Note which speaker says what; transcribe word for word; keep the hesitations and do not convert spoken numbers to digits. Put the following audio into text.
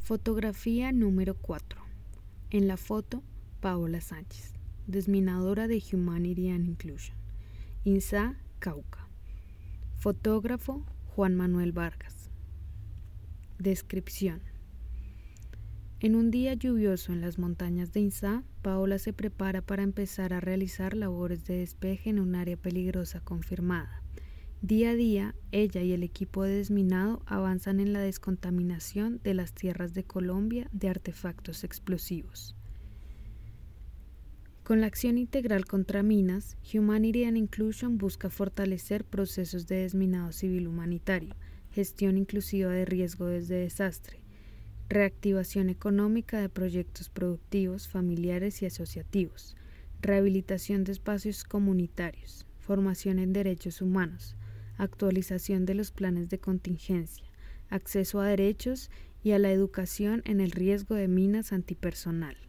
Speaker 1: Fotografía número cuatro. En la foto, Paola Sánchez, desminadora de Humanity and Inclusion, INSAA, Cauca. Fotógrafo, Juan Manuel Vargas. Descripción. En un día lluvioso en las montañas de INSAA, Paola se prepara para empezar a realizar labores de despeje en un área peligrosa confirmada. Día a día, ella y el equipo de desminado avanzan en la descontaminación de las tierras de Colombia de artefactos explosivos. Con la acción integral contra minas, Humanity and Inclusion busca fortalecer procesos de desminado civil humanitario, gestión inclusiva de riesgo desde desastre, reactivación económica de proyectos productivos, familiares y asociativos, rehabilitación de espacios comunitarios, formación en derechos humanos, actualización de los planes de contingencia, acceso a derechos y a la educación en el riesgo de minas antipersonal.